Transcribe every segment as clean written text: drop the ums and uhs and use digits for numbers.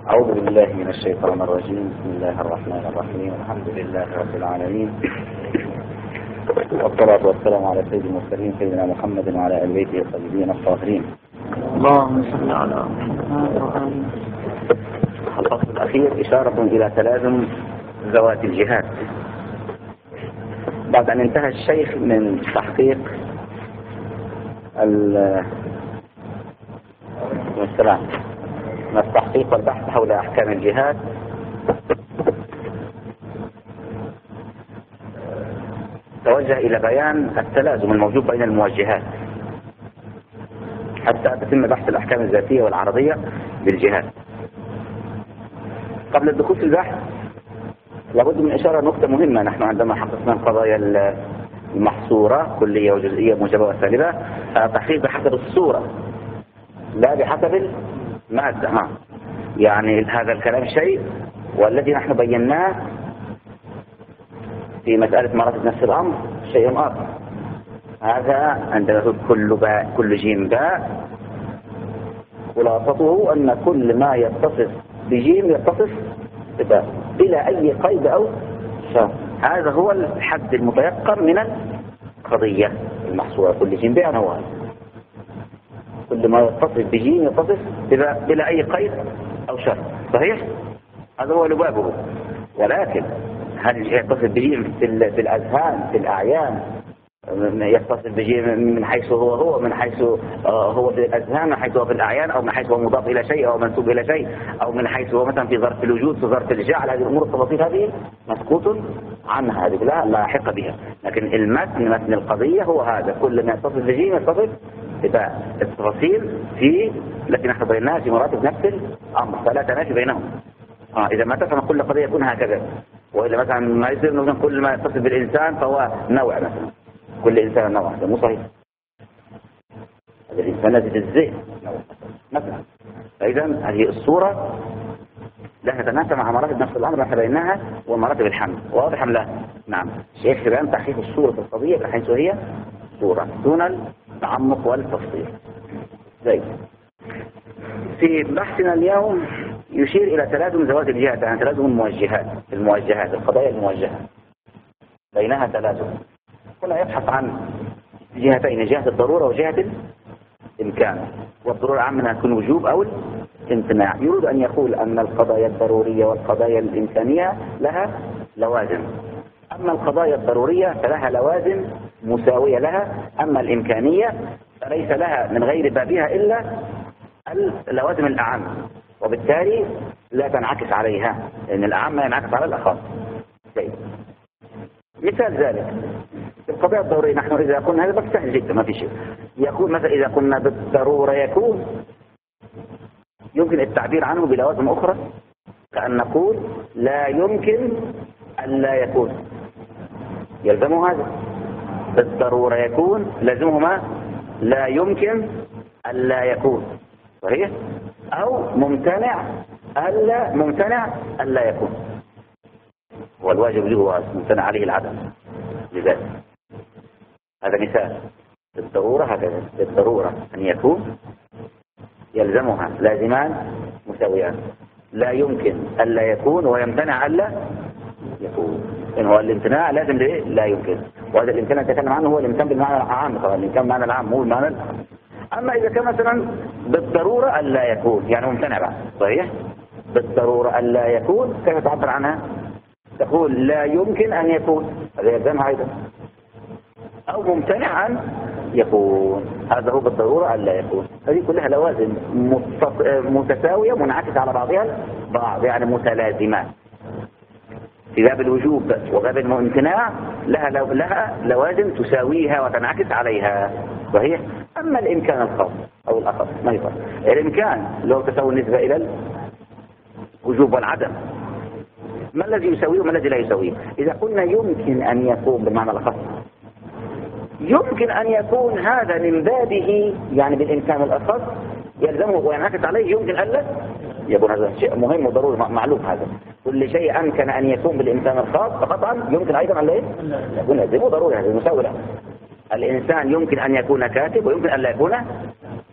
أعوذ بالله من الشيطان الرجيم. بسم الله الرحمن الرحيم. الحمد لله رب العالمين، والصلاة والسلام على سيد المرسلين سيدنا محمد وعلى آل بيته الطيبين الطاهرين. اللهم صل على محمد. الفصل الأخير إشارة إلى تلازم ذوات الجهات. بعد أن انتهى الشيخ من تحقيق التحقيق والبحث حول أحكام الجهات، توجه إلى بيان التلازم الموجود بين الموجهات حتى تتم بحث الأحكام الذاتية والعرضية للجهات. قبل الدخول في البحث لابد من إشارة نقطة مهمة. نحن عندما حققنا القضايا المحصورة كلية وجزئية موجبة وسالبة، تحقيق بحسب الصورة لا بحسب المادة. يعني هذا الكلام شيء، والذي نحن بيناه في مسألة مراتب نفس الأمر شيء آخر. هذا عندما تقول كل جيم باء، خلاصته أن كل ما يتصف بجيم يتصف بباء بلا أي قيد أو شرط. هذا هو الحد المتيقن من القضية المحصورة. كل جيم باء هو هذا، كل ما يتصف بجيم يتصف بباء بلا أي قيد أو شرط. صحيح؟ هذا هو لبابه. ولكن هل يتصف بجيم في الأذهان في الأعيان، يتصف بجيم من حيث هو من حيث هو في الأذهان، من حيث هو في الأعيان، أو من حيث هو مضاف إلى شيء أو منسوب إلى شيء، أو من حيث هو مثلا في ظرف الوجود في ظرف الجعل. هذه الأمور التفاصيل هذه مسكوت عنها، هذه لا لاحق بها. لكن متن القضية هو هذا، كل ما يتصف بجيم يتصف بباء. التفاصيل في التي نحن بيناها في مراتب نفس الأمر، فلا تنافي بينهم. إذا ما تفهم كل قضية يكون هكذا، وإلا مثلا ما يصير مثلا كل ما يتصف بالإنسان فهو نوع، مثلا كل إنسان نوع، هذا مو صحيح. هذا الإنسان الذي الذئب مثلا. فإذا هذه الصورة لا تتناسب مع مراتب نفس الأمر نحن بيناها ومراتب الحمل. واضح أم لا؟ نعم. الشيخ بيان تحقيق الصورة القضية بحيث هي صورة دون التعمق والتفصيل. زي في بحثنا اليوم يشير إلى تلازم ذوات الجهات، يعني تلازم الموجهات القضايا الموجهة بينها تلازم. هنا يبحث عن جهتين، جهة الضرورة وجهة الإمكان. والضرورة عامة تكون وجوب أو الامتناع. يريد أن يقول أن القضايا الضرورية والقضايا الإمكانية لها لوازم. أما القضايا الضرورية فلها لوازم مساوية لها، أما الإمكانية فليس لها من غير بابها إلا اللوازم الأعم، وبالتالي لا تنعكس عليها، لأن الأعم ينعكس على الأخص. مثال ذلك في القضايا الضرورية، نحن إذا قلنا هذا بس سهل جدا ما في شيء. يكون مثلا إذا قلنا بالضرورة يكون، يمكن التعبير عنه بلوازم أخرى، كأن نقول لا يمكن أن لا يكون، يلزمه هذا. بالضرورة يكون لازمهما لا يمكن أن لا يكون، صحيح؟ أو ممتنع أن لا يكون، والواجب له هو ممتنع عليه العدم لذلك. هذا مثال. بالضرورة هكذا، بالضرورة أن يكون يلزمها لازمان مساويان، لا يمكن ألا يكون ويمتنع ألا يكون. إن هو الامتناع لازم لا يمكن، وهذا الامتناع نتكلم عنه هو الامتناع بالمعنى العام. طبعا الامتناع بالمعنى العام مو بالمعنى العام. أما إذا كان مثلا بالضرورة ألا يكون يعني ممتنع بقى، صحيح؟ بالضرورة ألا يكون كيف تعبر عنها؟ تقول لا يمكن أن يكون، هذا يلزمها أيضا، أو ممتنع أن يكون، هذا هو بالضرورة أن لا يكون. هذه كلها لوازم متساوية منعكسة على بعضها البعض، يعني متلازمات. في باب الوجوب وباب الامتناع لها لوازم تساويها وتنعكس عليها، صحيح؟ أما الإمكان الخاص أو الأخص ما يفرق. الإمكان لو تساوي النسبة إلى الوجوب والعدم، ما الذي يساويه وما الذي لا يساويه؟ إذا قلنا يمكن أن يكون بالمعنى الأخص، يمكن أن يكون هذا من بابه، يعني بالإمكان الأخص يلزمه وينعكس عليه يمكن ألا يكون. هذا شيء مهم وضروري معلوم. هذا كل شيء أمكن أن يكون بالإمكان الخاص فقطعا يمكن أيضا أن يكون لازم وضروري. هذا مساوي له. الإنسان يمكن أن يكون كاتب ويمكن أن لا يكون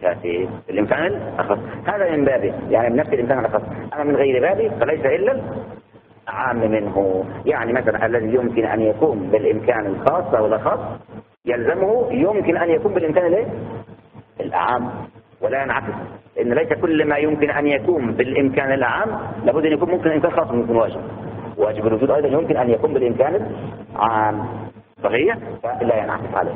ذاته الإمكان الأخص. هذا من بابه يعني من نفس الإمكان الأخص. أما من غير بابه فليس إلا العام منه. يعني مثلا الذي يمكن أن يكون بالإمكان الخاص أو الأخص يلزمه يمكن أن يكون بالإمكان الأعام، ولا ينعكس، إن ليس كل ما يمكن أن يكون بالإمكان العام لابد أن يكون ممكن إمكان خاص ويكون واجب. واجب الوجود أيضا يمكن أن يكون بالإمكان العام صحيح، فلا ينعكس عليه.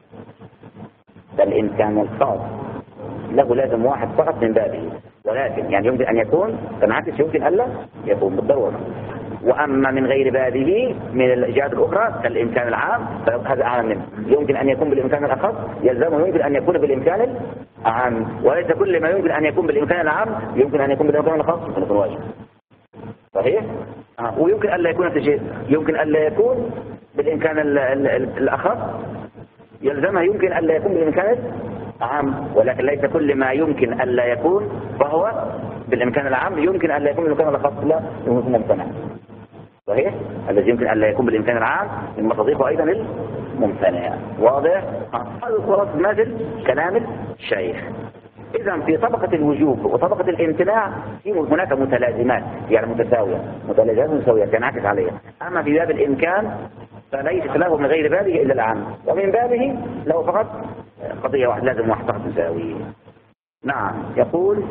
الإمكان الخاص له لازم واحد فقط من بابه، ولكن يعني يمكن أن يكون تنعكس يمكن ألا يكون بالضرورة. وأما من غير بابه من الجهات الأخرى كالإمكان العام فهذا أعلى منه، يمكن أن يكون بالإمكان الأخص يلزمه يمكن أن يكون بالإمكان العام، وليس كل ما يمكن أن يكون بالإمكان العام يمكن أن يكون بالإمكان الخاص يكون واجب صحيح. ويمكن ألا يكون تجهيز، يمكن ألا يكون بالإمكان الأخص يلزمها يمكن ألا يكون بالإمكان العام، ولكن ليس كل ما يمكن ألا يكون فهو بالإمكان العام يمكن ألا يكون بالإمكان الخاص لا يمكن ممتنع صحيح. الذي يمكن ألا يكون بالإمكان العام مما تضيفه أيضا الممتنع. واضح؟ هذا خلاص مثل كلام الشيخ. إذا في طبقة الوجوب وطبقة الامتناع هناك متلازمات يعني متساوية، متلازمات متساوية تنعكس عليها. أما في باب الإمكان فليس له من غير بابه إلا العام، ومن بابه له فقط قضية واحدة لازم واحد فقط مساوي. نعم. يقول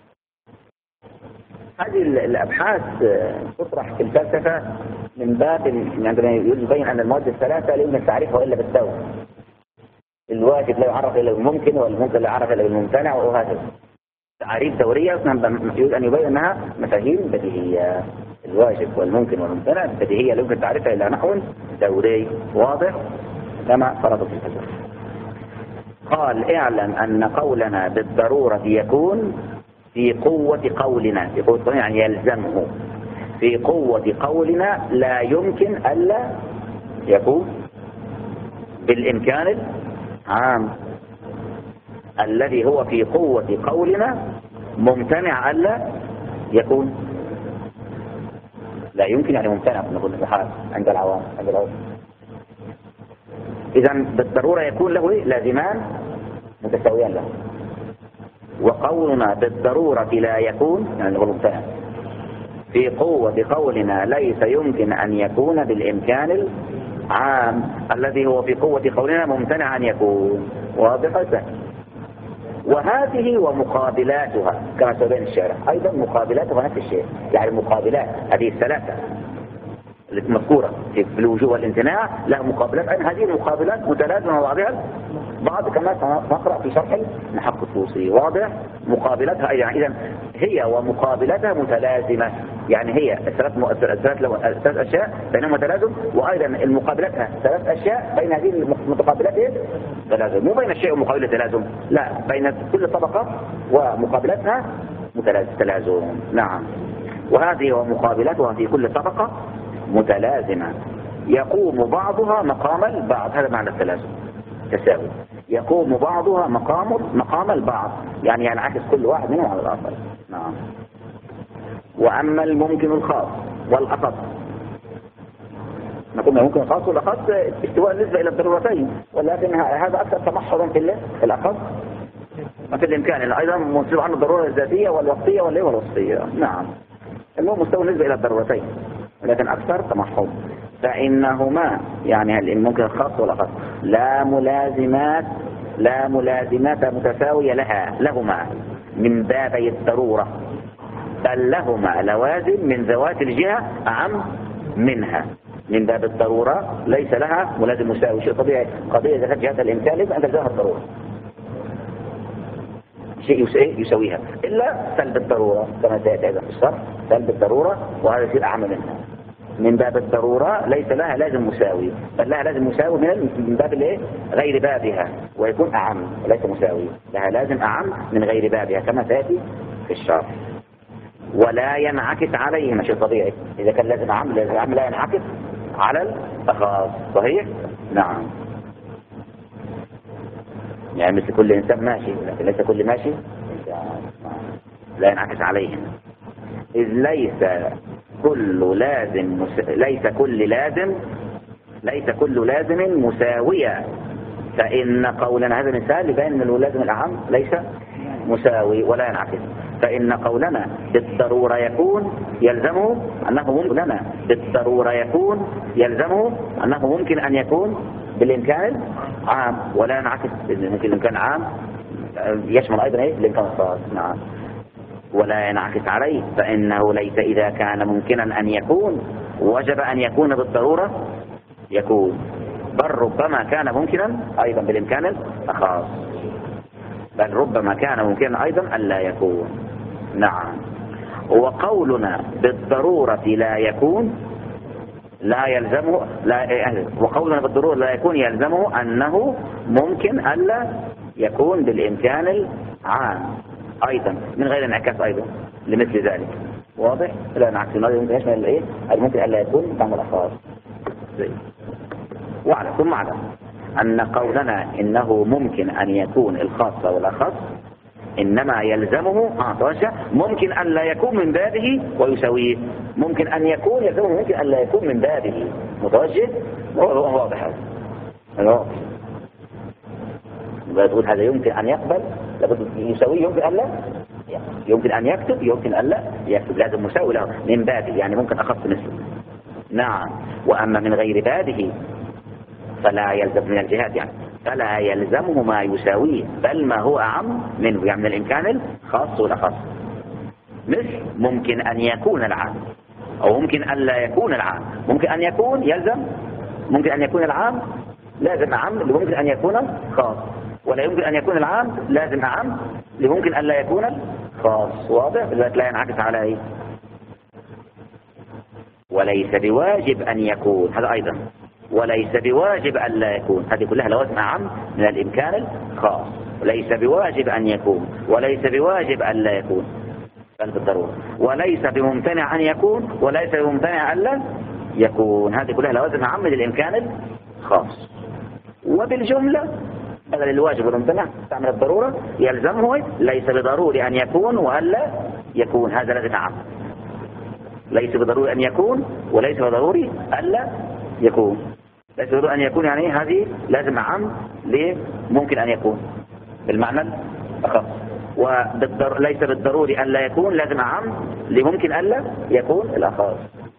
هذه الأبحاث تطرح في الفلسفة من باب عندما يبين أن المواد الثلاثة لا يمكن تعريفها إلا بالتو. الواجب لا يعرف إلا بالممكن، والممكن لا يعرف إلا بالممتنع، وهكذا تعريف دورية يريد أن يبين أنها مفاهيم بديهية. الواجب والممكن والممتنع بديهية لا يمكن تعرفها إلا نحو دوري واضح كما فرض في الفلسفة. قال اعلم أن قولنا بالضرورة يكون في قوة قولنا، في قوة قولنا يعني يلزمه، في قوة قولنا لا يمكن ألا يكون بالإمكان العام الذي هو في قوة قولنا ممتنع ألا يكون. لا يمكن يعني ممتنع نقول الحال عند العوام عند العوام. إذا بالضرورة يكون له لازمان متساويان له، وقولنا بالضرورة لا يكون يعني نقول ممتنع في قوة قولنا ليس يمكن أن يكون بالإمكان العام الذي هو في قوة قولنا ممتنع أن يكون. واضح؟ وهذه ومقابلاتها كما سيبين الشارع أيضا مقابلاتها نفس الشيء، يعني المقابلات هذه الثلاثة المذكورة في الوجوب والامتناع لها مقابلات، أن هذه المقابلات متلازمة بعضها بعض كما نقرأ في شرح النحو الطوسي. واضح؟ مقابلاتها إذا هي ومقابلاتها متلازمة، يعني هي ثلاث أشياء بينهما تلازم، وأيضا المقابلاتها ثلاث أشياء بين هذه المتقابلات تلازم، مو بين الشيء ومقابلة تلازم، لا بين كل طبقة ومقابلاتها تلازم. نعم. وهذه ومقابلاتها في كل طبقة متلازمة يقوم بعضها مقام البعض، هذا معنى التلازم تساوي، يقوم بعضها مقام البعض يعني ينعكس كل واحد منهم على الآخر. نعم. وأما الممكن الخاص والأخص نقول ممكن الخاص والأخص استواء النسبة إلى الضرورتين، ولكن هذا أكثر تمحضا في الأخص في الإمكان أيضا منصب عنه الضرورة الذاتية والوقتية والوصفية. نعم. المهم مستوى النسبة إلى الضرورتين لكن أكثر تمحض. فإنهما يعني الممكن الخاص والأخص لا ملازمات متساوية لهما من بابي الضرورة، بل لهما لوازم من ذوات الجهة أعم منها. من باب الضرورة ليس لها ملازم مساوي، شيء طبيعي، قضية إذا كانت جهة الإمكان لازم أن تلزمها الضرورة، شيء يسويها إلا سلب الضرورة كما سيأتي أيضا في الشرح، سلب الضرورة وهذا شيء أعم منها. من باب الضرورة ليس لها لازم مساوي، بل لها لازم مساوي من باب غير بابها، ويكون أعم وليس مساوي، لها لازم أعم من غير بابها كما سيأتي في الشرح. ولا ينعكس عليهما، شيء طبيعي، إذا كان لازم أعم لا ينعكس على الأخص. صحيح؟ نعم. يعني مثل كل إنسان ماشي لكن ليس كل ماشي لا ينعكس عليهم، إذ ليس كل لازم مساوية. فإن قولنا هذا مثال لبين أن اللازم الأعم ليس مساوي ولا ينعكس. فإن قولنا بالضرورة يكون يلزمه أنه ممكن لنا بالضرورة يكون يلزمه أنه ممكن أن يكون بالإمكان عام ولا ينعكس. ممكن الإمكان عام يشمل أيضا الإمكان الخاص. نعم. ولا ينعكس عليه، فإنه ليس إذا كان ممكنا أن يكون وجب أن يكون بالضرورة يكون، بل ربما كان ممكنا أيضا بالإمكان الخاص، بل ربما كان ممكنا أيضا ألا يكون. نعم. وقولنا بالضرورة لا يكون لا يلزمه وقولنا بالضرورة لا يكون يلزمه أنه ممكن ألا يكون بالإمكان العام أيضا من غير انعكاس أيضا لمثل ذلك. واضح؟ لا نعكس ممكن يشمل الإيه؟ ممكن ألا يكون بعض الأخبار. واعلم ثم اعلم أن قولنا إنه ممكن أن يكون الخاص والأخص إنما يلزمه ممكن أن لا يكون من بابه ويساويه. ممكن أن يكون يلزمه ممكن أن لا يكون من بابه. متوجه؟ واضح هذا. تقول هذا يمكن أن يقبل لابد يساويه، يمكن أن لا يمكن أن يكتب، يمكن أن لا يكتب، لازم مساوي له من بابه، يعني ممكن أخص مثله. نعم. وأما من غير بابه فلا يلزم من الجهات، يعني فلا يلزمه ما يساويه بل ما هو أعم منه، يعني من الإمكان الخاص والأخص. مثل ممكن أن يكون العام أو ممكن أن لا يكون العام. ممكن أن يكون يلزم ممكن أن يكون العام لازم أعم لممكن أن يكون خاص، ولا يمكن أن يكون العام لازم أعم لممكن أن لا يكون خاص. واضح؟ لذلك لا ينعكس عليه. وليس بواجب أن يكون، هذا أيضا وليس بواجب أن لا يكون، هذه كلها لوازم أعم من الإمكان الخاص. ليس بواجب أن يكون وليس بواجب أن لا يكون بل بالضرورة، وليس بممتنع أن يكون وليس بممتنع أن لا يكون، هذه كلها لوازم أعم من الإمكان الخاص. وبالجملة بدل الواجب والممتنع تعمل الضرورة يلزمه ليس بضروري أن يكون وألا يكون، هذا لازم أعم. ليس بضروري أن يكون وليس بضروري ألا يكون. ليس بضروري أن يكون يعني هذه لازم أعم لممكن أن يكون بالمعنى الأخص، وليس بالضروري أن لا يكون لازم أعم لممكن ألا يكون الأخص.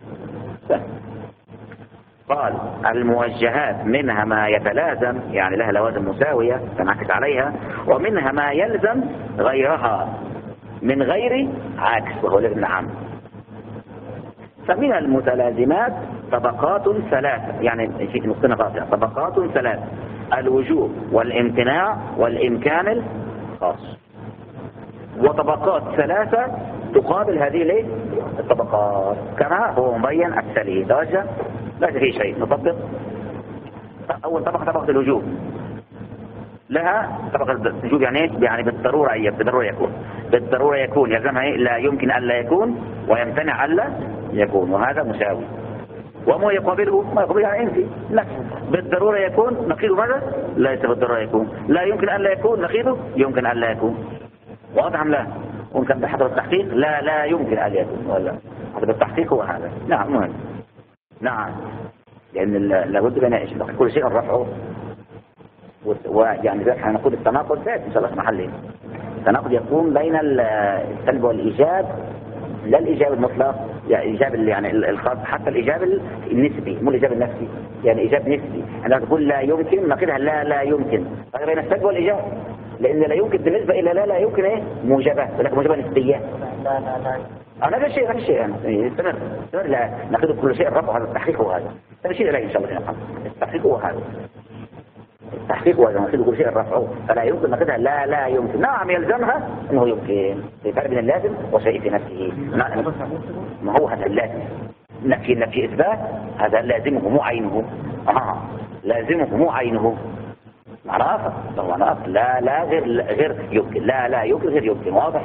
قال الموجهات منها ما يتلازم، يعني لها لوازم مساوية تنعكس عليها، ومنها ما يلزم غيرها من غير عكس وهو لازم عام. فمن المتلازمات طبقات ثلاثة، يعني في نقطة قاطعة، طبقات ثلاثة: الوجوب والامتناع والإمكان الخاص. وطبقات ثلاثة تقابل هذه الطبقات كما هو مبين التالي. توجه لا في شيء نطبق. أول طبقة طبقة الوجوب، لها طبقة الوجوب يعني بالضرورة بالضرورة يكون، بالضرورة يكون يلزمها لا يمكن ألا يكون ويمتنع ألا يكون، وهذا مساوي. وما يقابله ما يقابله يعني انفي نفس. بالضرورة يكون نقيضه ماذا؟ ليس بالضرورة يكون. لا يمكن ألا يكون نقيضه يمكن ألا يكون. واضح أم لا؟ وكان بحسب التحقيق لا يمكن ألا يكون، ولا حسب التحقيق هو هذا. نعم مهم. نعم، لأن لابد أن كل شيء رفعه، ويعني ذلك نقول التناقض ذات إن شاء الله في محله. التناقض يكون بين السلب والإيجاب، لا الإيجاب المطلق، يعني الإيجاب يعني الخاص، حتى الإيجاب النسبي مو الإيجاب النفسي، يعني إيجاب نسبي. أنا تقول لا يمكن نقولها لا يمكن، فرق بين السلب والإيجاب، لأن لا يمكن بالنسبة إلى لا يمكن موجبة، ولكن موجبة نسبية. نفس الشيء يعني استمر لا نقول كل شيء الرفع، هذا التحقيق هو هذا. هذا شيء لا إن شاء الله نفهم التحقيق هو هذا. التحقيق هو نقول كل شيء الرفع، فلا يمكن نقولها لا يمكن. نعم يلزمها انه يمكن، في فرق بين اللازم وشيء في نفسه. ما هو هذا اللازم نفي إثبات، هذا لازمه مو عينه. لازمه مو عينه، معناه طبعا لا غير يمكن، لا يمكن غير يمكن. واضح؟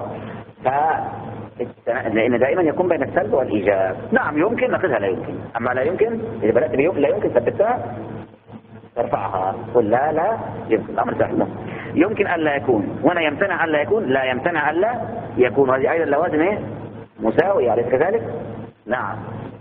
لأن دائما يكون بين السلب والإيجاب. نعم يمكن نقولها لا يمكن، أما لا يمكن إذا بدأت لا يمكن ثبتها ترفعها، قل لا يمكن. الأمر سهل. يمكن أن لا يكون، ولا يمتنع أن لا يكون، لا يمتنع أن لا يكون، هذه أيضا لوازم مساوية، أليس كذلك؟ نعم.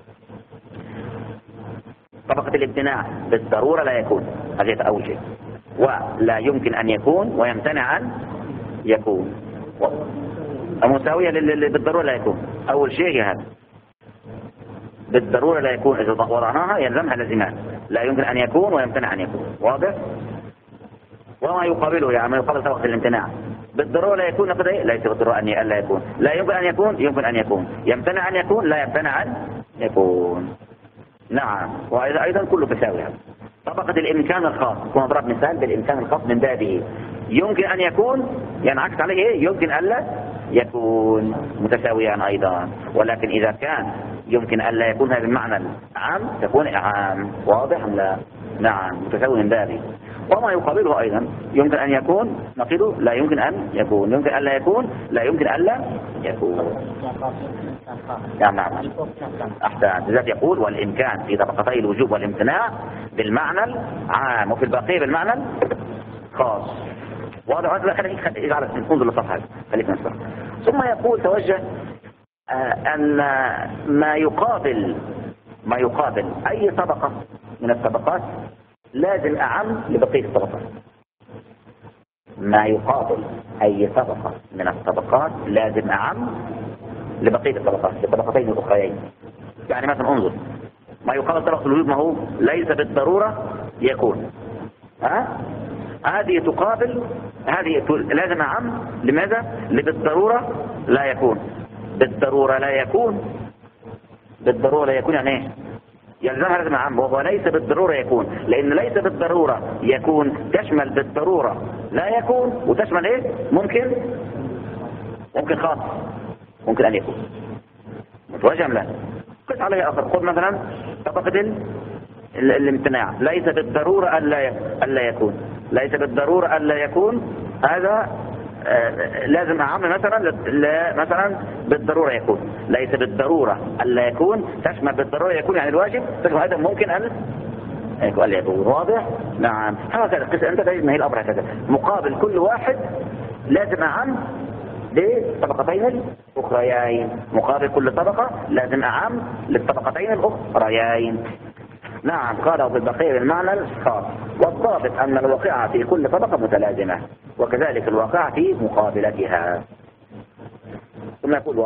طبقة الامتناع بالضرورة لا يكون، هذه أول شيء. ولا يمكن أن يكون ويمتنع أن يكون، مساوية بالضرورة لا يكون. أول شيء هذا بالضرورة لا يكون، إذا وضعناها يلزمها لازمان، لا يمكن أن يكون ويمتنع أن يكون. واضح؟ وما يقابله يعني ما يقابل طبقة الامتناع. بالضرورة لا يكون نقول إيه؟ ليس بالضرورة أن لا يكون. لا يمكن أن يكون، يمكن أن يكون. يمتنع أن يكون، لا يمتنع أن يكون. نعم. وإذا أيضا كله تساوي. طبقة الإمكان الخاص، كما ضرب مثال بالإمكان الخاص من بابه يمكن أن يكون، ينعكس عليه إيه؟ يمكن ألا يكون، متساويان أيضا. ولكن إذا كان يمكن ألا يكون هذا المعنى العام تكون عام. واضح أم لا؟ نعم، متساوي من بابه. وما يقابله أيضا يمكن أن يكون نقيضه لا يمكن أن يكون، يمكن ألا يكون لا يمكن ألا يكون. نعم. أحسن. لذلك يقول والإمكان في طبقتي الوجوب والامتناع بالمعنى العام وفي البقية بالمعنى الخاص. واضح؟ هذا خليك انظر للصفحة، خليك نصح. ثم يقول توجه أن ما يقابل أي طبقة من الطبقات لازم أعم لبقية الطبقات. ما يقابل أي طبقة من الطبقات لازم أعم لبقية الطبقات، للطبقتين الأخريين. يعني مثلا انظر، ما يقابل طبقة الوجود ما هو ليس بالضرورة يكون. هذه تقابل هذه لازم أعم. لماذا؟ بالضرورة لا يكون. بالضرورة لا يكون، بالضرورة لا يكون يعني ايه؟ يلزمها لازم أعم، وهو ليس بالضرورة يكون، لأن ليس بالضرورة يكون تشمل بالضرورة لا يكون، وتشمل ايه؟ ممكن خاص، ممكن أن يكون. متوجه لا قس عليه آخر. خذ مثلا طبقة الامتناع، ليس بالضرورة ألا يكون، ليس بالضرورة ألا يكون. هذا لازم أعم مثلا بالضرورة يكون، ليس بالضرورة ألا يكون تشمل بالضرورة يكون يعني الواجب، تشمل هذا ممكن أن يكون. واضح؟ نعم. هكذا القصة أنت تجد ما هي الأمر هكذا. مقابل كل واحد لازم أعم للطبقتين الأخريين، مقابل كل طبقة لازم أعم للطبقتين الأخريين. نعم. قال في البقية بالمعنى الخاص. والضابط أن الواقعة في كل طبقة متلازمة، وكذلك الواقعة في مقابلتها. ثم يقول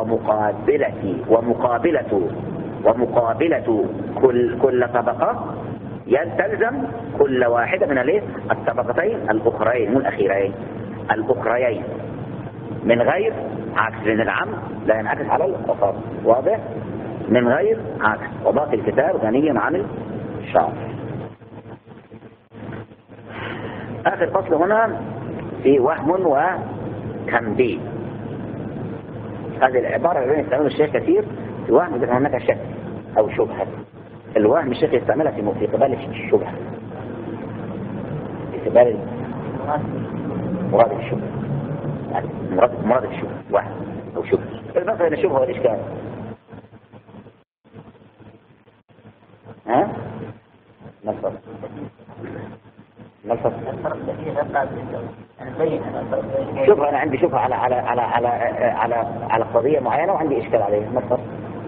ومقابلة كل طبقة يلتزم كل واحدة من الطبقتين الأخرين من الأخريين من غير عكس، لأن العام لا ينعكس على الخاص. واضح؟ من غير عكس. وباقي الكتاب غني عن الشرح. آخر فصل هنا في وهم وتنبيه. هذه العبارة اللي يستعملها الشيخ كثير في وهم إذا هناك شك أو شبهة. الوهم الشيخ يستعملها في قبال الشبهة، في قبال مراد الشبهة، يعني مراد الشبهة وهم أو شبهة. الفرق بين الشبهة والإشكال شوف أنا عندي شبهة على قضية معينة وعندي إشكال عليها. ما الفرق؟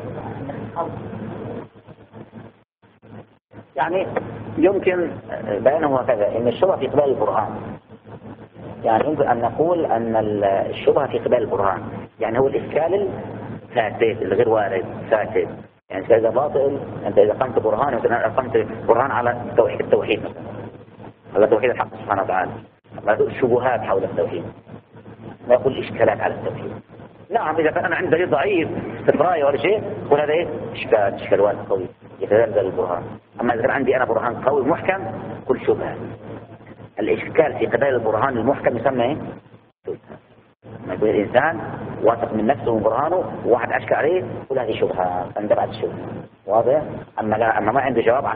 يعني يمكن بيانه هكذا إن الشبهة في قبال البرهان. يعني يمكن أن نقول أن الشبهة في قبال البرهان، يعني هو الإشكال الفاسد الغير وارد فاسد. يعني إذا باطل أنت إذا قمت برهان على التوحيد مثلا، على توحيد الحق سبحانه وتعالى، ما تقول شبهات حول التوحيد، ما يقول إشكالات على التوحيد. نعم إذا كان أنا عندي دليل ضعيف في الرأي ولا شيء قل هذا إيه؟ إشكال وارد قوي يتدلل البرهان. أما إذا كان عندي أنا برهان قوي محكم كل شبهة. الإشكال في قبال البرهان المحكم يسمى إيه؟ ما يقول الإنسان واثق من نفسه وبرهانه وواحد أشكى عليه كل هذه شبهة فاندفعت الشبهة. واضح؟ أما ما عنده جواب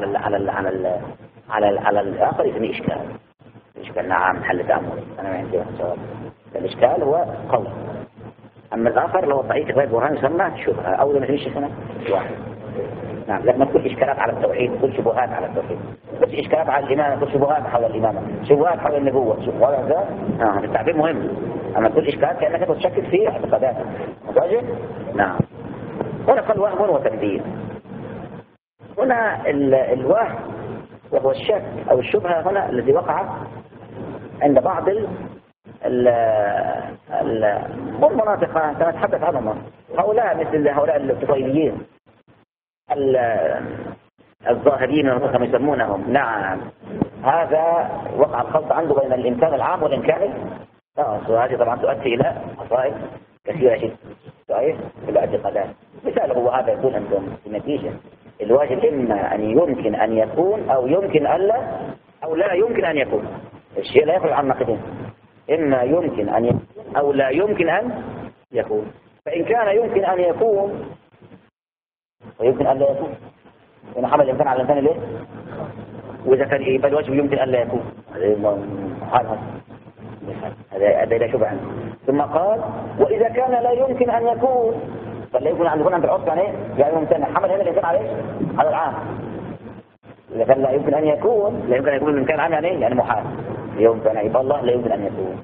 على الآخر يسميه إشكال. الإشكال نعم حل تأمل، أنا ما عندي جواب. الإشكال هو قوي. أما الآخر اللي هو ضعيف في قبال البرهان يسمى شبهة أو إذا ما فيش هنا واحد. نعم. لكن ما تكون إشكالات على التوحيد، تكون شبهات على التوحيد، بس إشكالات على الإمامة، تكون شبهات حول الإمامة، شبهات حول النبوة، شبهات هذا التعبير مهم. أما تكون إشكالات كأنك تشكك في اعتقاداتك. متواجد؟ نعم. هنا قال وهم وتنبيه. هنا الوهم وهو الشك أو الشبهة هنا الذي وقع عند بعض والمناطق سنتحدث عنهم. هؤلاء مثل هؤلاء الطفيليين الظاهرين كما يسمونهم. نعم، هذا وقع الخلط عنده بين الإمكان العام والإمكان الخاص، وهذه طبعا تؤدي إلى مصائب كثيرة جدا صحيح في الاعتقادات. مثال هو هذا يكون عندهم في النتيجة الواجب إما أن يمكن أن يكون أو يمكن ألا أو لا يمكن أن يكون. الشيء لا يخرج عن نقدين، إما يمكن أن يكون أو لا يمكن أن يكون. فإن كان يمكن أن يكون ويمكن أن لا يكون، إن حمل الإمكان على الإمكان ليه؟ وإذا كان يبقى الواجب يمكن أن لا يكون، هذا لا شبه عنه. ثم قال وإذا كان لا يمكن أن يكون، فلا يمكن أن يكون عند العرف يعني ممتنع. حمل هنا الإمكان عليه على العام. إذا كان لا يمكن أن يكون، لا يمكن أن يكون الإمكان عام يعني محال. يمكن أن يبقى الله لا يمكن أن يكون.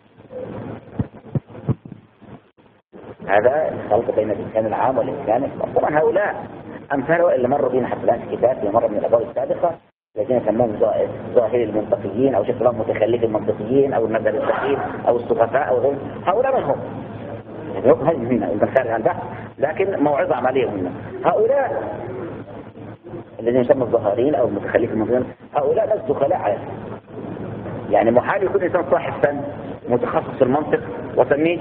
هذا الخلط بين الإمكان العام والإمكان الخاص. طبعا هؤلاء أمثال اللي مروا بنا حتى الآن في الكتاب في مرة من الأبواب السابقة الذين يسمون ظاهري المنطقيين أو شكلهم متخلف المنطقيين أو المذهب الثقيل أو السفهاء أو غير. هؤلاء من هم؟ هذه مهمة المثال عن بحث، لكن موعظة عملية مهمة. هؤلاء الذين يسمى الظاهرين أو المتخلف المنطقيين هؤلاء ناس دخلاء على الفن. يعني محال يكون إنسان صاحب فن متخصص في المنطق وسميه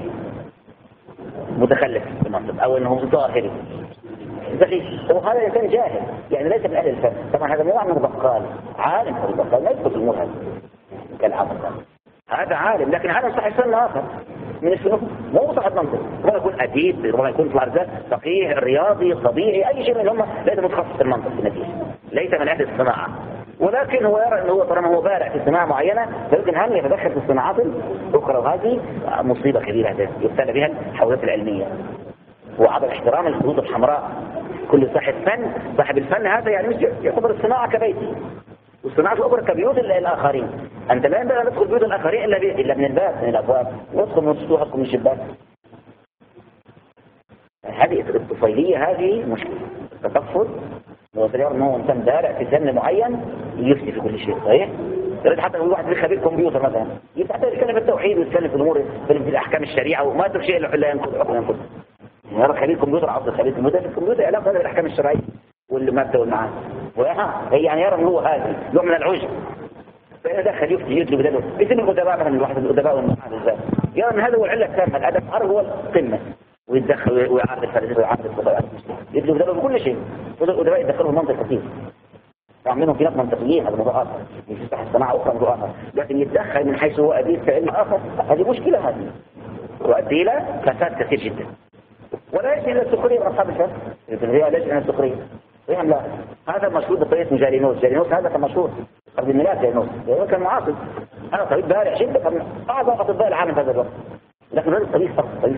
متخلف في المنطق أو أنه ظاهري. وهذا إنسان جاهل يعني ليس من أهل الفن. طبعا هذا مو معنى بقال عالم، هو البقال لا يثبت الأمور هذه كالعمل. هذا عالم لكن عالم صاحب فن آخر من الفنون، مو صاحب منطق. ربما يكون أديب، ربما يكون فقيه رياضي طبيعي، أي شيء منهم ليس متخصص في المنطق في النتيجة، ليس من أهل الصناعة. ولكن هو يرى أنه طالما هو بارع في صناعة معينة فيمكن أن يتدخل في الصناعات الأخرى، وهذه مصيبة كبيرة يبتلى بها الحوزات العلمية. وعدم احترام الخطوط الحمراء. كل صاحب فن، صاحب الفن هذا يعني يعتبر الصناعة كبيتي، والصناعة الأخرى كبيوت الآخرين. أنت لا ينبغي أن تدخل بيوت الآخرين إلا من الباب، من الأبواب، وتدخل من السطوح، تدخل من الشباك. هذه الطفيلية هذه مشكلة. التطفل هو يرى أنه إنسان بارع في فن معين يفتي في كل شيء صحيح. حتى لو واحد خبير كمبيوتر مثلا يتكلم في التوحيد ويتكلم في الأمور في الأحكام الشريعة وما يدرك شيء إلا ينقض. هذا خبير كمبيوتر، عصر خبير كمبيوتر، الكمبيوتر علاقة هذا بالأحكام الشرعية والمادة والمعاني. يعني يرى أنه هو هذا نوع من العجب. فإذا دخل يفتي يدلو بدله يسمى الأدباء مثلا، الواحد الأدباء والمعاني الزاد يرى أن هذا هو العلة التامة. الأدب هو القمة، ويتدخل ويعارض الفلسفة ويعارض الطبيعة يدلو بدله بكل شيء. الأدباء يدخلوا المنطق كثير، منهم في ناس منطقيين، هذا موضوع آخر يفتح الصناعة أخرى موضوع آخر، لكن يتدخل من حيث هو أديب في علم آخر، هذه مشكلة هذه تؤدي إلى فساد كثير جدا. ولا يجب إلى السخرية من أصحاب الفن. لا يجب إلى السخرية. فهم لا، هذا مشهور بطريقة جالينوس. جالينوس هذا كان مشهور قبل الميلاد. جالينوس كان معاصر، هذا طبيب بارع جدا، كان أعظم أطباء العالم في هذا الوقت، لكن هذا طبيب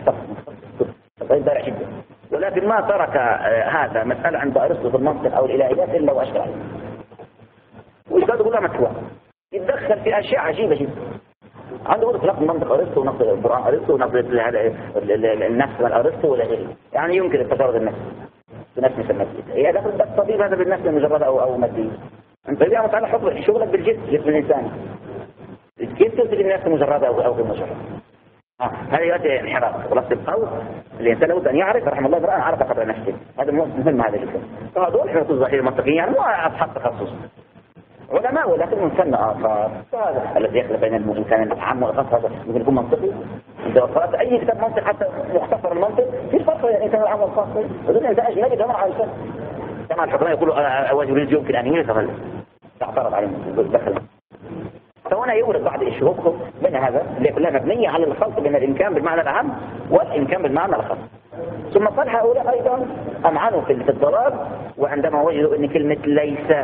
طبيب بارع جدا. ولكن ما ترك هذا مسألة عند أرسطو في المنطق أو الإلهيات إلا وأشكل عليه. وإجداده كلها مكروه، يتدخل في أشياء عجيبة جدا. عنده برضه خلاف المنطق أرسطو ونقد القرآن أرسطو ونقد النفس من أرسطو ولا غيره. يعني يمكن التجارب النفس بنفس مادية. هي داخل الطبيب هذا بالنفس المجردة أو مادية. أنت إذا عملت على حكم شغلك بالجسم، جسم الإنسان. كيف تثبت النفس مجردة أو غير مجردة؟ هذا يؤدي انحراف. خلاص القول الإنسان لابد أن يعرف رحمه الله امرأة عرف قدر نفسه. هذا مهم هذا جدا. فهذول حيث الظاهرة المنطقيين يعني ما أصحاب تخصص علماء، ولكن فن آخر. فهذا الذي يخلف بين الإنسان العام والخاص هذا ممكن يكون منطقي. إذا قرأت أي كتاب منطق حتى مختصر المنطق في فرق بين الإنسان العام والخاص. وذلك الإنسان أجنبي دمر على الفن. كما الحكماء يقولوا واجب يمكن أن يفعل تعترض عليهم دخل. فهنا يورد بعض الشروط بين هذا اللي كلها مبنية على الخلط بين الإمكان بالمعنى العام والإمكان بالمعنى الخاص. ثم قال هؤلاء أيضا أمعنوا في الضلال، وعندما وجدوا أن كلمة ليس،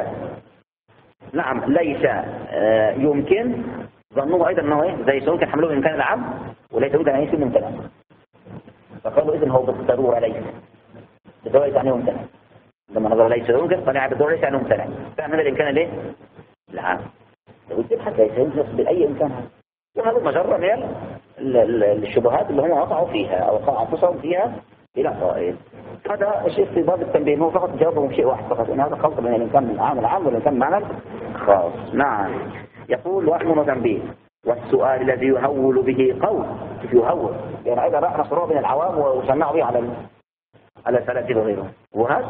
نعم ليس يمكن، ظنوا أيضا أنه ليس يمكن حملوه الإمكان العام وليس يمكن أن يكون ممتنع. فقالوا إذن هو بالضرورة ليس، بالضرورة يعني ممتنع. لما نظر ليس يمكن طلع بالضرورة ليس يعني ممتنع. فعلا هذا الإمكان ليه؟ العام. وتبحث ليس يمكن بأي إمكان هذا. وهذا مجرد من الشبهات اللي هم وقعوا فيها أو وقعوا أنفسهم فيها إلى طائف. هذا الشيء في باب التنبيه، هو فقط جاوبهم شيء واحد فقط، أن هذا خلط بين الإمكان العام والعام والإمكان معنى خاص. نعم. يقول وأحمل تنبيه والسؤال الذي يهول به قول يهول يعني إذا رأى مشروع من العوام وسمعوا به على الفلاسفة وغيرهم وهذا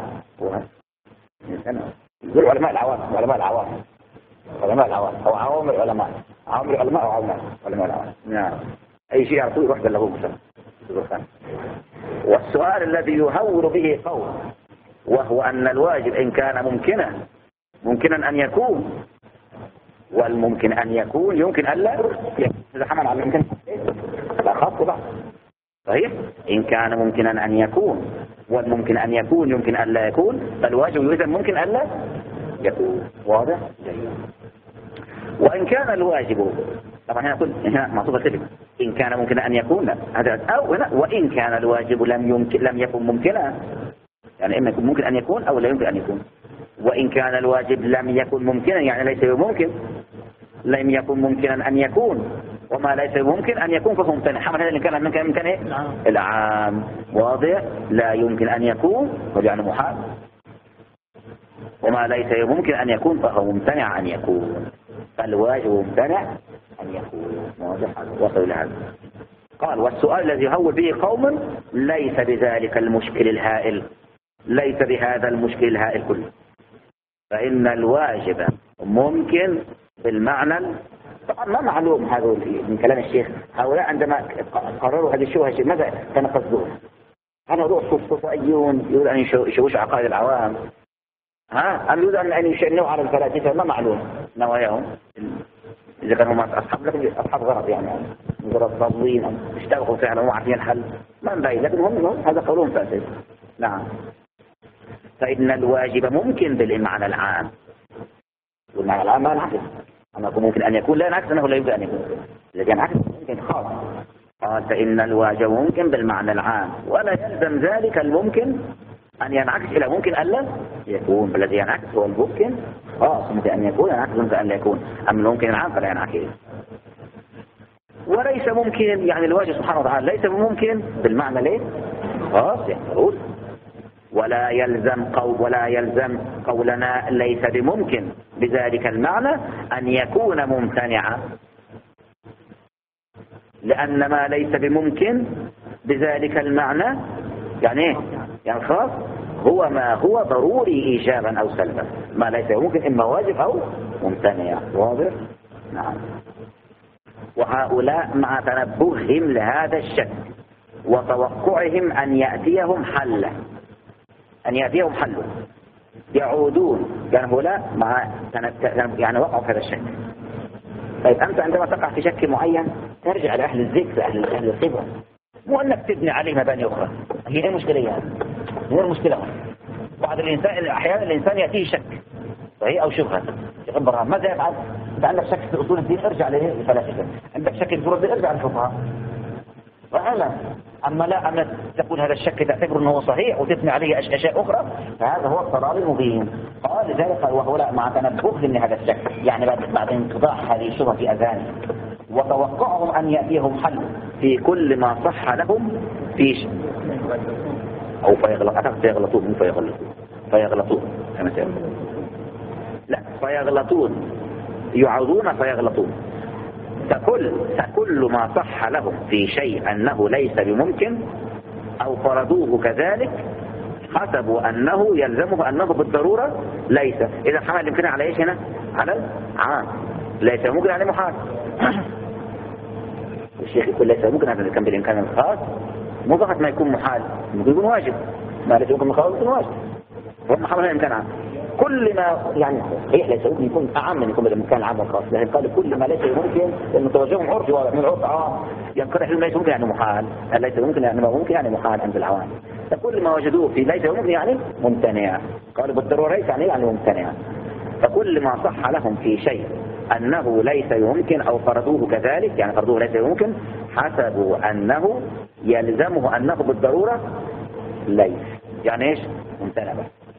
يقول علماء العوام أو عوام العلماء أو علماء العوام نعم أي شيء يعطوه يروح له مثلا. والسؤال الذي يهول به قول وهو أن الواجب إن كان ممكنا أن يكون والممكن أن يكون يمكن ألا إذا حمل على الممكن لا خاص بقى صحيح. إن كان ممكنا أن يكون والممكن أن يكون يمكن ألا يكون فالواجب إذا ممكن ألا يكون واضح جيد. وإن كان الواجب طبعا هنا معطوفة كلمة إن كان ممكن أن يكون هذا أو هنا وإن كان الواجب لم يكن ممكنا يعني إما يكون ممكن أن يكون أو لا يمكن أن يكون. وإن كان الواجب لم يكن ممكنا يعني ليس بممكن لم يكن ممكنا أن يكون وما ليس ممكن أن يكون فهو ممتنع. حمل هذا اللي كان ممكن إيه؟ العام واضح. لا يمكن أن يكون يعني محال وما ليس ممكن أن يكون فهو ممتنع أن يكون فالواجب ممتنع أن يكون واضح. وصل إلى هذا قال والسؤال الذي يهول به قوم ليس بذلك المشكل الهائل ليس بهذا المشكل الهائل كله فإن الواجب ممكن بالمعنى طبعا ما معلوم هذا من كلام الشيخ. هؤلاء عندما قرروا هذه الشبهة ماذا كان قصدهم؟ أنا أروح صفائيون يريد أن يشوش عقائد العوام أم يريد أن يشنوا على الفلاسفة ما معلوم نواياهم إذا كانوا هم أصحاب غرض يعني مجرد ضالين أو اشتغلوا فعلا وعارفين الحل ما نبين لكن هم هذا قولهم فاسد. نعم. فإن الواجب ممكن بالمعنى العام والمعنى العام ما نعكس أما يكون ممكن أن يكون لا نعكس أنه لا يمكن أن يكون إذا كان عكس ممكن خاص. قال فإن الواجب ممكن بالمعنى العام ولا يلزم ذلك الممكن أن ينعكس إلى ممكن ألا يكون الذي ينعكس هو الممكن خاص ممكن أن يكون ينعكس ممكن أن لا يكون أما الممكن العام فلا ينعكس. وليس ممكن يعني الواجب سبحانه وتعالى ليس ممكن بالمعنى ليه خاص يعني ضروري. ولا يلزم قولنا ليس بممكن بذلك المعنى أن يكون ممتنعا لأن ما ليس بممكن بذلك المعنى يعني ايه يعني خاص هو ما هو ضروري إيجابا أو سلبا ما ليس بممكن إما واجب أو ممتنع واضح. نعم. وهؤلاء مع تنبههم لهذا الشك وتوقعهم أن يأتيهم حله يعودون يعني هؤلاء مع يعني وقعوا في هذا الشك. طيب أنت عندما تقع في شك معين ترجع لأهل الذكر أهل الخبرة مو أنك تبني عليه مباني أخرى. هي المشكلة يعني هي المشكلة بعض الإنسان أحيانا الإنسان يأتيه شك صحيح أو شبهة يخبرها ماذا يفعل؟ إذا عندك شك في أصول الدين ارجع للفلاسفة عندك شك في فروع الدين ارجع للفقهاء وهلا. أما لا أن تكون هذا الشك تعتبر أنه صحيح وتبني عليه أشياء أخرى فهذا هو الضلال المبين. قال لذلك وهؤلاء مع تنبههم لهذا الشك يعني بعد انقضاء هذه الشبهة في أذانهم وتوقعهم أن يأتيهم حل في كل ما صح لهم في أو فيغلطون يعودون فيغلطون فكل ما صح لهم في شيء أنه ليس بممكن أو فرضوه كذلك حسبوا أنه يلزمه أنه بالضرورة ليس. إذا حمل الإمكان على إيش هنا؟ على العام ليس ممكن يعني محال. الشيخ يقول ليس ممكن هذا كان بالإمكان الخاص مو فقط ما يكون محال ممكن يكون واجب ما ليس يكون خاص يكون واجب هم حمل الإمكان عام كل ما يعني صحيح ليس ممكن يكون أعم من يكون بالإمكان العام والخاص لكن قال كل ما ليس ممكن لأنه توجههم عرفي من العرف ينقرح ليس ممكن يعني محال ليس ممكن يعني ما ممكن يعني محال عند العوام فكل ما وجدوه في ليس ممكن يعني ممتنع قالوا بالضرورة ليس يعني ممتنع. فكل ما صح لهم في شيء أنه ليس يمكن أو فرضوه كذلك يعني فرضوه ليس يمكن حسبوا أنه يلزمه أنه بالضرورة ليس يعني إيش ممتنع.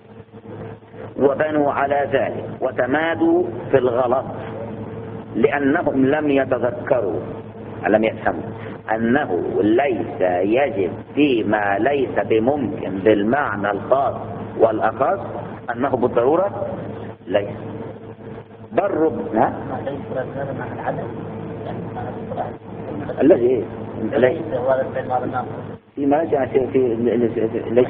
وبنوا على ذلك وتمادوا في الغلط لأنهم لم يتذكروا لم يفهموا أنه ليس يجب فيما ليس بممكن بالمعنى الخاص والأخص أنه بالضرورة ليس بل ربما الذي فيما ليس يعني في ليس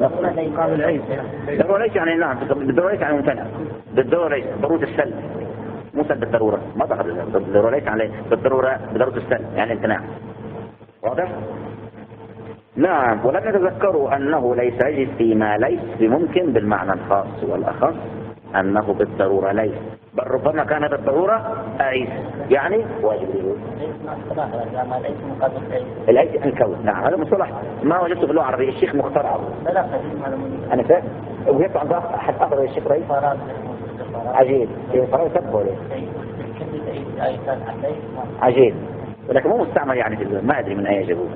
ضرورة ليس يعني نعم بالضرورة ليس يعني ممتنع بالضرورة ليس ضرورة السلب مو سلب بالضرورة ما تأخذ بالضرورة ليس يعني بالضرورة السلب يعني امتناع واضح؟ نعم ولم يتذكروا أنه ليس يجب فيما ليس بممكن بالمعنى الخاص والأخص أنه بالضرورة ليس بل ربما كان بالضرورة أي يعني واجب ليس الكون. نعم هذا مصطلح ما وجدته في اللغة العربية الشيخ مخترعه أنا فاهم وجدت عند أحد أخذ الشيخ رئيس عجيب فرار سبه عجيب ولكن مو مستعمل يعني في ما أدري من أي جابوه.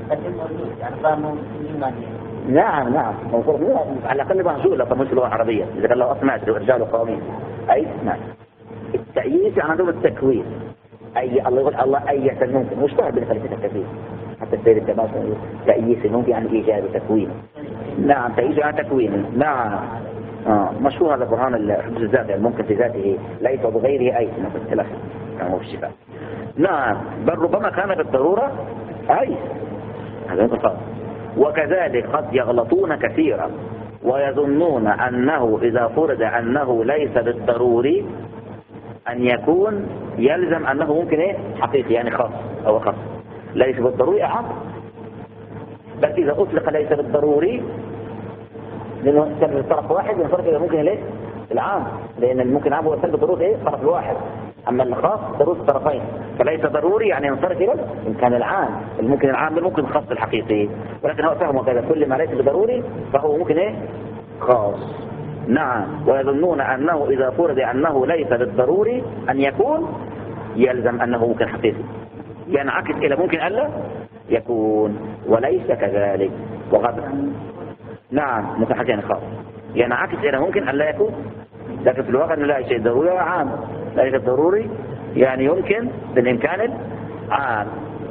نعم على الأقل مهجول لو مش لغة عربية إذا كان له أسماء رجال وقوامين أي نعم. التأييس يعني عندهم التكوين أي الله يقول الله أيس الممكن واشتهر بنفسه التكوين حتى السيد التماس تأييس الممكن يعني إيجاد تكوين. نعم تأييس يعني تكوين. نعم مشهور هذا برهان الحدوث الذاتي الممكن في ذاته ليس بغيره أي مثل الثلاثة كما هو في الشفاء. نعم بل ربما كان بالضرورة أي هذا يقول. وكذلك قد يغلطون كثيرا ويظنون أنه إذا فرض أنه ليس بالضروري أن يكون يلزم أنه ممكن إيه حقيقي يعني خاص أو خاص ليس بالضروري أعم بل إذا أطلق ليس بالضروري لأنه سبب طرف واحد ينصرف إذا ممكن ليه العام لأن الممكن عام هو سبب ضروري إيه طرف الواحد أما الخاص ضروري الطرفين فليس ضروري يعني ينصرف إلى إن كان العام الممكن العام الممكن خاص الحقيقي ولكن هو فهم كذا كل ما ليس بضروري فهو ممكن إيه خاص. نعم ويظنون أنه إذا فرض أنه ليس بالضروري أن يكون يلزم أنه ممكن حقيقي ينعكس إلى ممكن ألا يكون وليس كذلك وقد نعم متحكين خاص ينعكس إلى ممكن ألا يكون لكن في الواقع أنه لا شيء ضروري وعام ليس ضروري يعني يمكن بالإمكان العام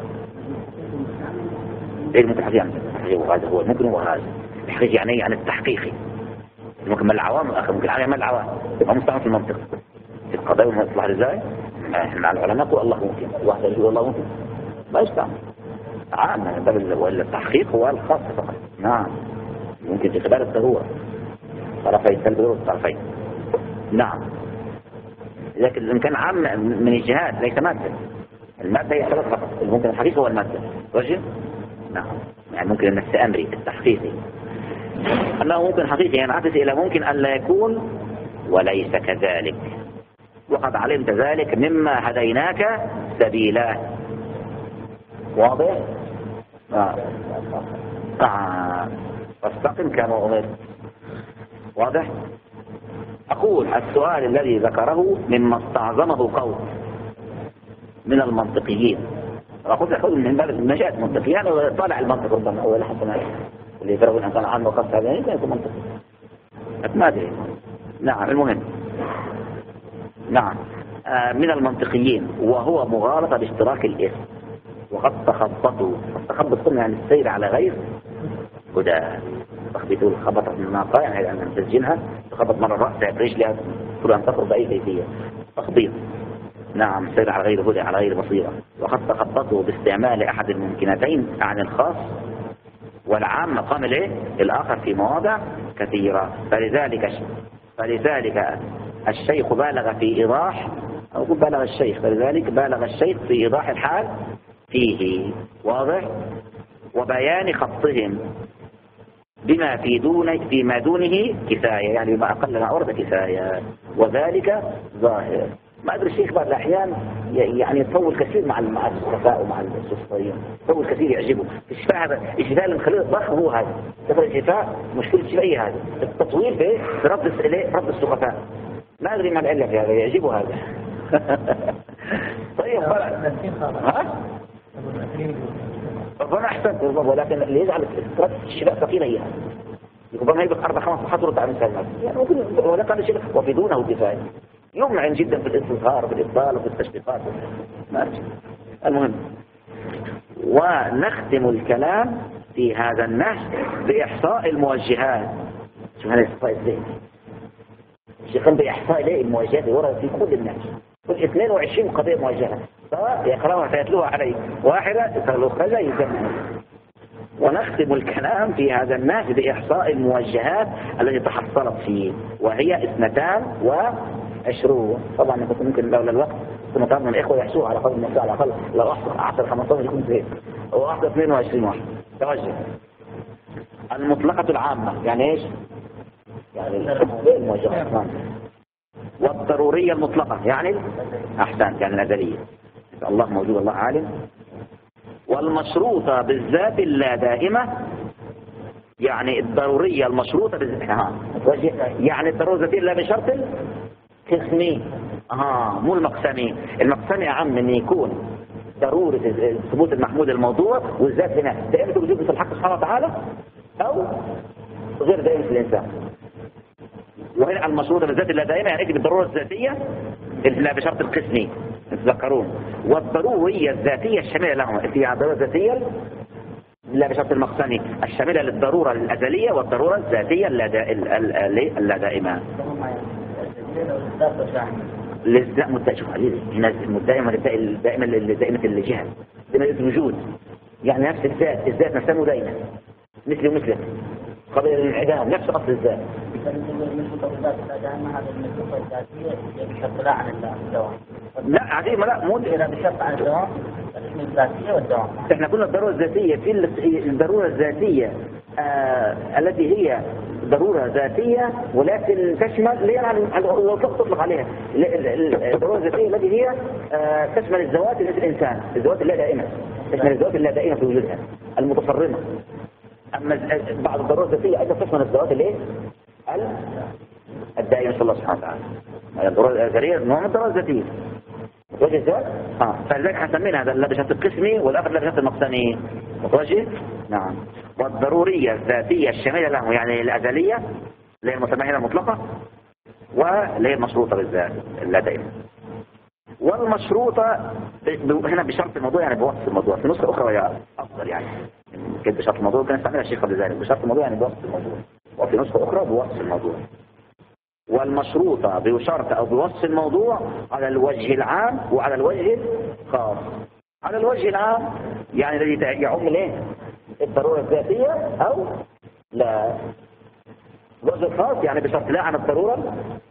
إيه المتحكين وهذا هو الممكن وهذا الحقيقي يعني عن التحقيقي ممكن من العوام الآخر ممكن عليها من العوام يبقى مستعمل في المنطق في القضايا وما يطلع ازاي مع العلماء يقول الله ممكن واحد يقول الله ممكن ما يستعمل عام ولا التحقيق هو الخاص فقط. نعم ممكن في خلال الضرورة طرفين تنظر الطرفين. نعم لكن إن كان عام من الجهات ليس مادة المادة هي سبب فقط ممكن الحقيقة هو المادة رجل. نعم يعني ممكن النفس أمري التحقيقي أنه ممكن حقيقي ينعكس إلى ممكن أن لا يكون وليس كذلك وقد علمت ذلك مما هديناك سبيلا. واضح؟ فاستقم كما أمرت. واضح؟ أقول السؤال الذي ذكره مما استعظمه قول من المنطقيين أقول لك من باب النجاة المنطقيين يعني طالع المنطق ربما أول حتى اللي يفرغون أن كان عنه قصة هذا يعني يكون منطقي ما أدري. نعم المهم نعم من المنطقيين وهو مغالطة باشتراك الاسم وقد تخبط قلنا عن السير على غير هدى تخبطوا الخبط من الناقة يعني أن تسجنها تخبط مرة رأسها برجلها تقول أن تخرج بأي كيفية تخبيط. نعم سير على غير هدى على غير بصيرة وقد تخبطوا باستعمال أحد الممكنتين عن الخاص والعام مقام الآخر في مواضع كثيرة فلذلك الشيخ بالغ في إيضاح أو بالغ الشيخ فلذلك بالغ الشيخ في إيضاح الحال فيه. واضح؟ وبيان خطهم بما فيما دونه كفاية يعني بما أقل ما أورد كفاية وذلك ظاهر. ما أدري الشيخ بعض الأحيان يعني يطول كثير مع السخفاء ومع السخفائيين يطول كثير يعجبه. الشفاء هذا الشفاء اللي مخليه الضخم هو هذا تفرق الشفاء مشكلة الشفائية هذا التطويل في رد السخفاء ما أدري ما العلة في هذا يعجبه هذا. طيب ربما أحسنت ولكن اللي يجعل رد الشفاء ثقيلة هي هذا يقول ما يبقى 4-5 صفحات رد على مثال هذا يعني ممكن ولكن هذا الشيء وفي دونه كفاية يمعن جدا في الاستظهار وفي الإبطال وفي التشبيهات ما أرجع. المهم ونختم الكلام في هذا النهج بإحصاء الموجهات. شو هذا الإحصاء الذهني الشيخ بإحصاء الموجهات ورد في كل النهج كل 22 قضية موجهة فيقرأها فيتلوها عليه واحدة فالأخرى لا يسمى. ونختم الكلام في هذا النهج بإحصاء الموجهات التي تحصلت فيه، وهي 22. طبعا كنت ممكن لولا الوقت كنا طلبنا الإخوة يحسوها على قدر المستطاع، على الأقل لو أحصل 10 15 يكون زين، هو أحصل 22 واحد. توجه. المطلقة العامة يعني إيش؟ يعني الموجهات. والضرورية المطلقة يعني أحسنت يعني الأزلية، الله موجود الله عالم. والمشروطة بالذات اللا دائمة يعني الضرورية المشروطة بالذات يعني الضرورة الذاتية لا بشرط القسمي مو المقسمي. المقسمي أعم من يكون ضرورة ثبوت المحمود الموضوع، والذات هنا دائمة الوجود في الحق سبحانه وتعالى أو غير دائمة في الإنسان. وهنا المشروطة بالذات اللا دائمة يعني بالضرورة الذاتية لا بشرط القسمي تتذكرون. والضرورية الذاتية الشاملة لهم، في الضرورة الذاتية لا بشرط المقسمي الشاملة للضرورة الأزلية والضرورة الذاتية اللا دائمة. للذات الدائمة دائمة الجهة دائمة الوجود، يعني نفس الذات نفسها دائمة مثلي ومثلك قبل الانعدام، نفس أصل الذات. لا عظيمة لا مو بشرط على الدوام الذاتية والدوام. احنا قلنا الضرورة الذاتية في الضرورة الذاتية التي هي ضرورة ذاتية ولكن تشمل لو تطلق عليها الضرورة الذاتية التي هي تشمل الذوات مثل الإنسان، الذوات اللا دائمة، تشمل الذوات اللا دائمة في وجودها المتصرمة. أما بعض الضرورات الذاتية أيضا تشمل الذوات الايه الدائمة صلى الله سبحانه وتعالى. الضرورة الأزلية نوع من الضرورة الذاتية وجه الذات فلذلك حسمينا هذا لا بشرط القسمي والآخر لا بشرط المقسمي متوجه. نعم. والضرورية الذاتية الشاملة له يعني الأزلية اللي هي المسمى هنا المطلقة واللي هي المشروطة بالذات لا دائمة. والمشروطة هنا بشرط الموضوع يعني بوصف الموضوع، في نسخة أخرى وهي أفضل يعني كده بشرط الموضوع كان استعملها الشيخ قبل ذلك بشرط الموضوع يعني بوصف الموضوع، وفي نسخة أخرى بوصف الموضوع. والمشروطة بشرط أو بوصف الموضوع على الوجه العام وعلى الوجه الخاص. على الوجه العام يعني الذي يعم الايه الضرورة الذاتية أو لا. الوجه الخاص يعني بشرط لا عن الضرورة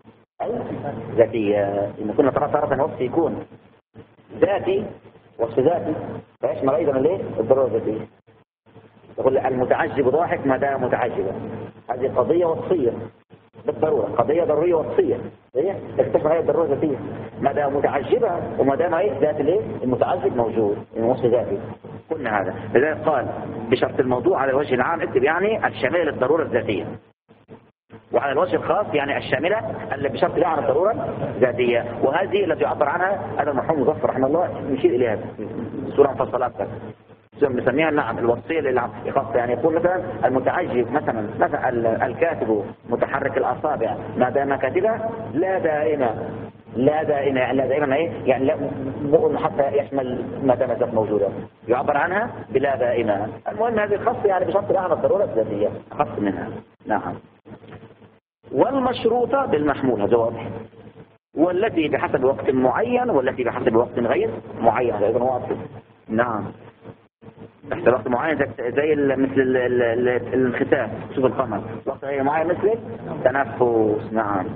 الذاتية. إن كنا ترى وصف يكون ذاتي وصف ذاتي فيشمل أيضا الايه الضرورة الذاتية. يقول المتعجب ضاحك ما دام متعجبا، هذه قضية وصفية بالضرورة، قضية ضرورية وصفية هي تكتشف هذه الضرورة الذاتية ما دام متعجبة وما دام ذات الايه المتعجب موجود من وصف ذاتي. قلنا هذا لذلك قال بشرط الموضوع على الوجه العام اكتب يعني الشاملة للضرورة الذاتية، وعلى الوجه الخاص يعني الشاملة اللي بشرط لا عن الضرورة الذاتية. وهذه التي يعبر عنها هذا المرحوم مظفر رحمه الله نشير إليها بصورة مفصلة أكثر نسميها نعم الوصية للخاصة. يعني يقول مثلا المتعجب مثلا الكاتب متحرك الأصابع ما دام كاتبا لا دائما لا دائما ايه يعني لا مو حتى يشمل ما دام ذات موجودة يعبر عنها بلا دائما. المهم هذه الخاصة يعني بشرط لا عن الضرورة الذاتية خاص منها. نعم. والمشروطة بالمحمول هذا واضح، والتي بحسب وقت معين والتي بحسب وقت غير معين هذا أيضا واضح. نعم. بحسب وقت معين زي مثل الختام شوف القمر وقت غير معين مثل تنفس. نعم.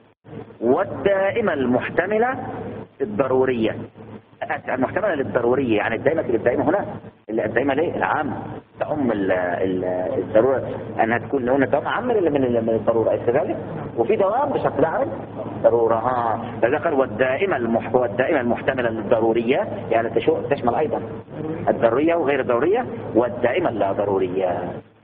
والدائمة المحتملة الضرورية المحتملة للضرورية يعني الدائمة للدائمة هنا الدائمة ليه العام تعم الضرورة أنها تكون هنا دوام عام من الضرورة كذلك، وفي دوام بشكل عام ضرورة فذكر والدائمة المحتملة للضرورية يعني تشمل أيضا الضرورية وغير الضرورية والدائمة اللا ضرورية.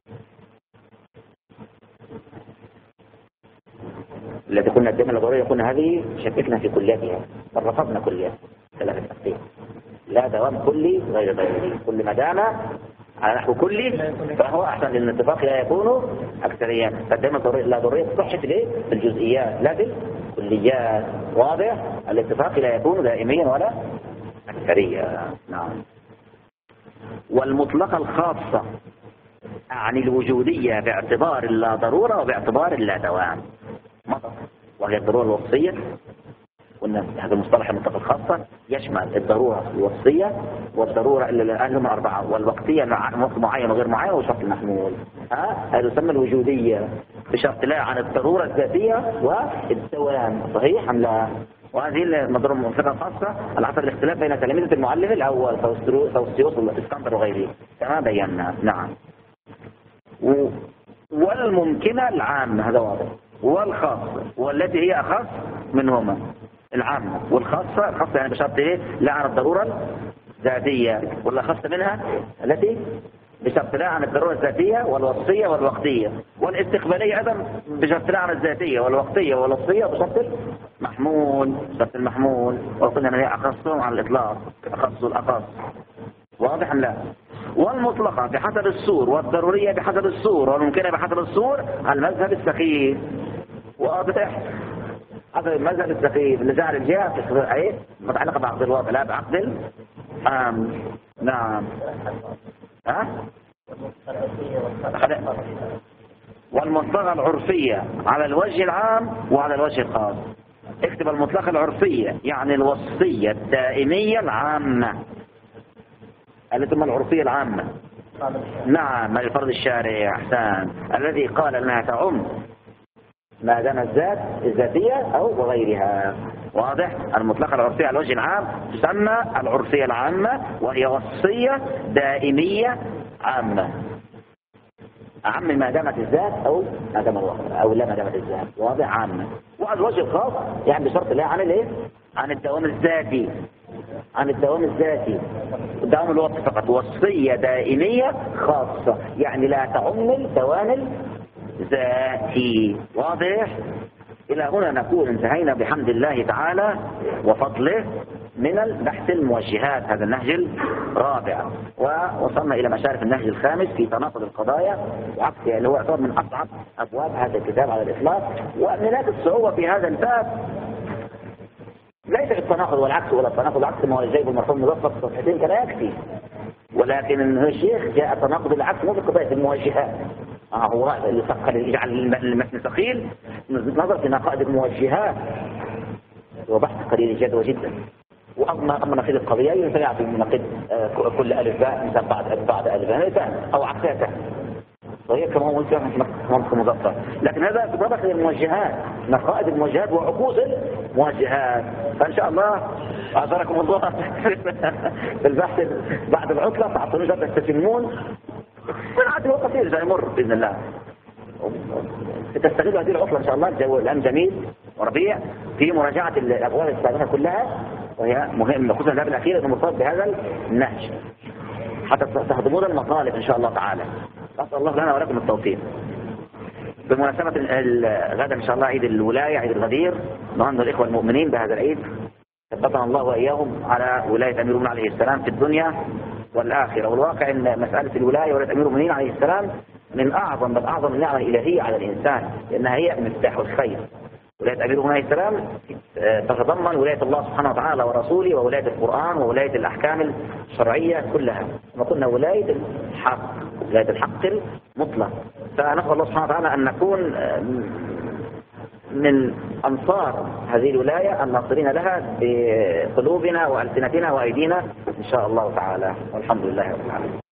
التي قلنا الدائمة اللا ضرورية قلنا هذه شككنا في كلياتها رفضنا كليات ثلاثة أقسام لا دوام كلي غير ضروري كل ما دام على نحو كلي فهو أحسن للاتفاق لا يكون أكثريا. فالدائمة لا ضرورية تصحح ليه بالجزئيات لا بالكليات واضح. الاتفاق لا يكون دائميا ولا أكثريا. نعم. والمطلقة الخاصة عن الوجودية باعتبار اللا ضرورة وباعتبار اللا دوام وهي الضرورة الوصفية قلنا هذا المصطلح المنطقة الخاصة يشمل الضرورة الوصية والضرورة اللي هم 4 والوقتية معين وغير معين وشرط المحمول. هذا يسمى الوجودية بشرط لا عن الضرورة الذاتية والدوام. صحيح أم لا؟ وهذه المضروب المنطقة الخاصة على حسب الاختلاف بين تلاميذة المعلم الأول فوستيوس والإسكندر وغيره كما بينا. نعم. والممكنة العامة هذا واضح، والخاصة والتي هي أخص منهما. العامة والخاصة، الخاصة يعني بشرط ايه؟ لا عن الضرورة الذاتية، والأخص منها التي بشرط لا عن الضرورة الذاتية والوصية والوقتية، والاستقبالية أيضا بشرط لا عن الذاتية والوقتية والوصية بشرط المحمول. شرط المحمول وقلنا أنها أخصهم على الإطلاق، أخص الأخص. واضح أم لا؟ والمطلقة بحسب السور، والضرورية بحسب السور، والممكنة بحسب السور على المذهب السخيف. واضح؟ هذا المذهب السخيف اللي جعل الجهة ايه متعلقة بعقد الوضع لا بعقد العام. نعم. والمطلقة العرفية على الوجه العام وعلى الوجه الخاص. اكتب المطلقة العرفية يعني الوصية الدائمية العامة التي ثم العرفية العامة. نعم لفرض الشارع. احسان. الذي قال انها تعم ما دام الذات الذاتية او وغيرها. واضح؟ المطلقة العرفية على الوجه العام تسمى العرفية العامة، وهي وصية دائمية عامة. أعم ما دامت الذات أو ما دام الوقت أو لا ما دامت الذات. واضح؟ عامة. وعلى الوجه الخاص يعني بشرط لا عن الايه؟ عن الدوام الذاتي. عن الدوام الذاتي. الدوام الوقت فقط. وصية دائمية خاصة يعني لا تعم الدوام الذاتي. واضح؟ إلى هنا نكون انتهينا بحمد الله تعالى وفضله من البحث الموجهات، هذا النهج الرابع، ووصلنا إلى مشارف النهج الخامس في تناقض القضايا وعكسها، اللي هو يعتبر من أصعب أبواب هذا الكتاب على الإطلاق. ومنات الصعوبة في هذا الباب ليس التناقض والعكس ولا التناقض والعكس، ما هو الجيب المرحوم مظفر في صفحتين كان يكفي، ولكن الشيخ جاء تناقض العكس مو في قضايا الموجهات. هو اللي يجعل المتن ثقيل نظر في نقائض الموجهات وبحث قليل الجدوى جدا. وأما نقيض القضية ينفع في نقيض كل ألف باء مثلا بعد ألف باء أو عكسها، وهي كما هو منطق مظفر. لكن هذا في طبق الموجهات، نقائض الموجهات وعكوس الموجهات. فإن شاء الله أعذركم الله في البحث بعد العطلة تعطوني جدا تتمون من عادي وقصير سيمر بإذن الله. تستغلوا هذه العطلة إن شاء الله، الجو الآن جميل وربيع، في مراجعة الأبواب السابقة كلها، وهي مهمة خصوصا الباب الأخير أنه مرتبط بهذا النهج حتى تهضمون المطالب إن شاء الله تعالى. أسأل الله لنا ولكم التوفيق. بمناسبة غدا إن شاء الله عيد الولاية، عيد الغدير، نهنئ الإخوة المؤمنين بهذا العيد، ثبتنا الله وإياهم على ولاية أمير المؤمنين عليه السلام في الدنيا والآخرة. والواقع أن مسألة الولاية ولاية أمير المؤمنين عليه السلام من أعظم بل أعظم النعم الإلهية على الإنسان، لأنها هي مفتاح الخير. ولاية أمير المؤمنين عليه السلام تتضمن ولاية الله سبحانه وتعالى ورسوله، وولاية القرآن، وولاية الأحكام الشرعية كلها، كما قلنا ولاية الحق، ولاية الحق المطلق. فنسأل الله سبحانه وتعالى أن نكون من أنصار هذه الولاية الناصرين لها بقلوبنا وألسنتنا وأيدينا إن شاء الله تعالى، والحمد لله رب العالمين.